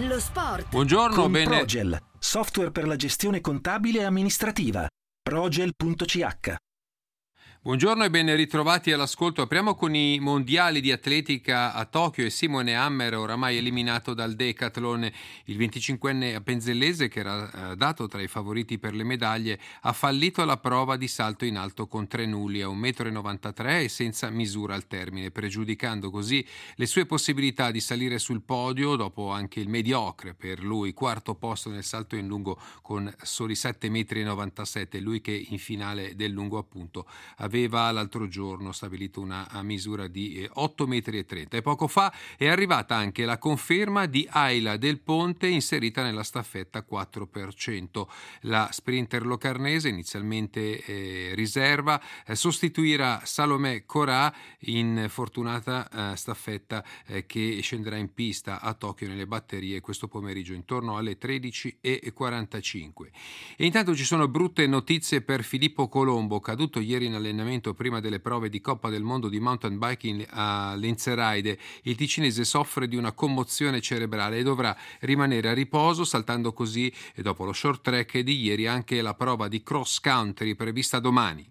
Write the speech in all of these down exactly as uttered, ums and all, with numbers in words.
Lo sport. Buongiorno, Con bene. Progel, software per la gestione contabile e amministrativa. progel punto c h. Buongiorno e ben ritrovati all'ascolto. Apriamo con i mondiali di atletica a Tokyo e Simone Hammer, oramai eliminato dal decathlon. Il venticinquenne appenzellese, che era eh, dato tra i favoriti per le medaglie, ha fallito la prova di salto in alto con tre nulli a uno virgola novantatré metri e senza misura al termine, pregiudicando così le sue possibilità di salire sul podio dopo anche il mediocre per lui quarto posto nel salto in lungo con soli sette virgola novantasette metri, lui che in finale del lungo appunto aveva l'altro giorno stabilito una misura di otto virgola trenta metri. E poco fa è arrivata anche la conferma di Ayla Del Ponte, inserita nella staffetta quattro per cento. La sprinter locarnese, inizialmente eh, riserva, eh, sostituirà Salomè Corà in fortunata eh, staffetta eh, che scenderà in pista a Tokyo nelle batterie questo pomeriggio intorno alle tredici e quarantacinque. E intanto ci sono brutte notizie per Filippo Colombo, caduto ieri in allenamento prima delle prove di Coppa del Mondo di mountain biking a Lenzerheide. Il ticinese soffre di una commozione cerebrale e dovrà rimanere a riposo, saltando così, e dopo lo short track di ieri, anche la prova di cross country prevista domani.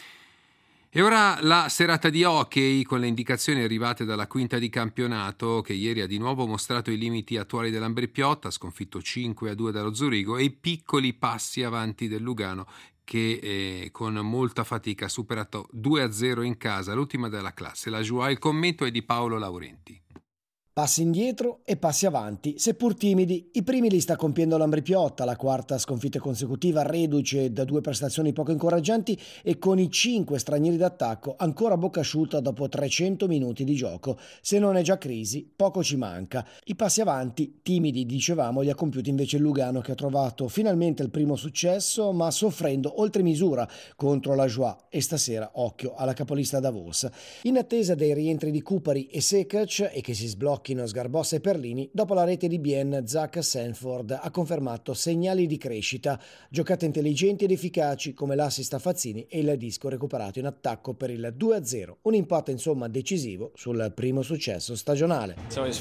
E ora la serata di hockey, con le indicazioni arrivate dalla quinta di campionato, che ieri ha di nuovo mostrato i limiti attuali dell'Ambrì-Piotta, sconfitto cinque a due dallo Zurigo, e i piccoli passi avanti del Lugano, che eh, con molta fatica ha superato due a zero in casa, l'ultima della classe. La Joie, il commento è di Paolo Laurenti. Passi indietro e passi avanti, seppur timidi. I primi li sta compiendo l'Ambrì-Piotta, la quarta sconfitta consecutiva, reduce da due prestazioni poco incoraggianti e con i cinque stranieri d'attacco ancora a bocca asciutta dopo trecento minuti di gioco. Se non è già crisi, poco ci manca. I passi avanti, timidi dicevamo, li ha compiuti invece il Lugano, che ha trovato finalmente il primo successo, ma soffrendo oltre misura contro la Joie, e stasera occhio alla capolista Davos. In attesa dei rientri di Kupari e Sekac e che si sblocchi Sgarbossa e Perlini, dopo la rete di Bien, Zach Sanford ha confermato segnali di crescita, giocate intelligenti ed efficaci come l'assist a Fazzini e il disco recuperato in attacco per il due a zero, un impatto insomma decisivo sul primo successo stagionale.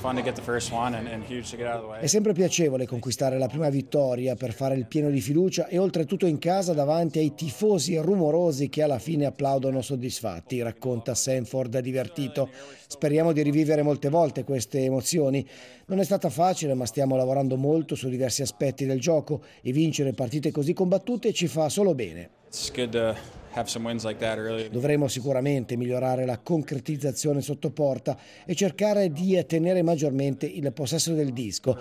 È sempre piacevole conquistare la prima vittoria per fare il pieno di fiducia e oltretutto in casa davanti ai tifosi rumorosi che alla fine applaudono soddisfatti, racconta Sanford divertito. Speriamo di rivivere molte volte queste emozioni. Non è stata facile, ma stiamo lavorando molto su diversi aspetti del gioco e vincere partite così combattute ci fa solo bene. Dovremo sicuramente migliorare la concretizzazione sotto porta e cercare di tenere maggiormente il possesso del disco,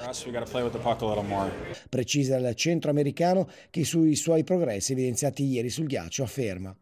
precisa il centroamericano, che sui suoi progressi evidenziati ieri sul ghiaccio afferma.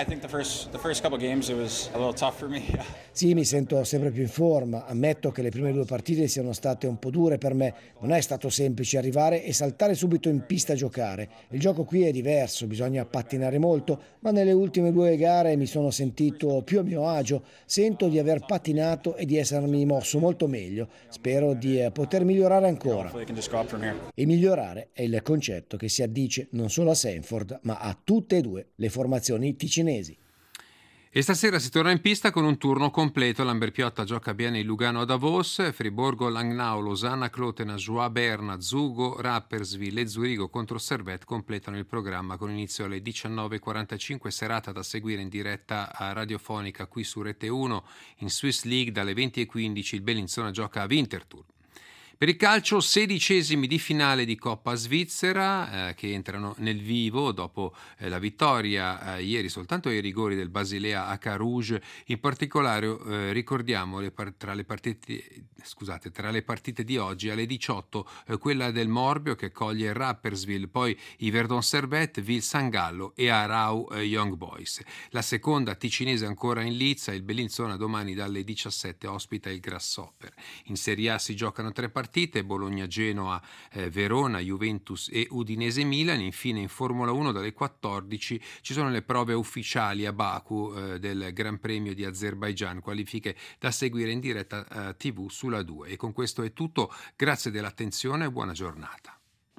Sì, mi sento sempre più in forma. Ammetto che le prime due partite siano state un po' dure per me. Non è stato semplice arrivare e saltare subito in pista a giocare. Il gioco qui è diverso, bisogna pattinare molto, ma nelle ultime due gare mi sono sentito più a mio agio. Sento di aver pattinato e di essermi mosso molto meglio. Spero di poter migliorare ancora. E migliorare è il concetto che si addice non solo a Sanford, ma a tutte e due le formazioni ticinesi. E stasera si torna in pista con un turno completo. L'Ambrì-Piotta gioca bene il Lugano a Davos, Friburgo, Langnau, Losanna, Clotena, Joie, Berna, Zugo, Rapperswil e Zurigo contro Servette completano il programma con inizio alle diciannove e quarantacinque, serata da seguire in diretta radiofonica qui su Rete uno. In Swiss League dalle venti e quindici il Bellinzona gioca a Winterthur. Per il calcio, sedicesimi di finale di Coppa Svizzera eh, che entrano nel vivo dopo eh, la vittoria eh, ieri soltanto ai rigori del Basilea a Carouge. In particolare eh, ricordiamo le par- tra, le partite, scusate, tra le partite di oggi alle diciotto eh, quella del Morbio che accoglie Rapperswil, poi i Verdon Servette, Vil San Gallo e Arau eh, Young Boys. La seconda ticinese ancora in lizza, il Bellinzona domani dalle diciassette ospita il Grasshopper. In Serie A si giocano tre partite, Bologna-Genoa, eh, Verona, Juventus e Udinese-Milan. Infine in Formula uno dalle quattordici ci sono le prove ufficiali a Baku eh, del Gran Premio di Azerbaigian, qualifiche da seguire in diretta eh, tivù sulla due. E con questo è tutto, grazie dell'attenzione e buona giornata.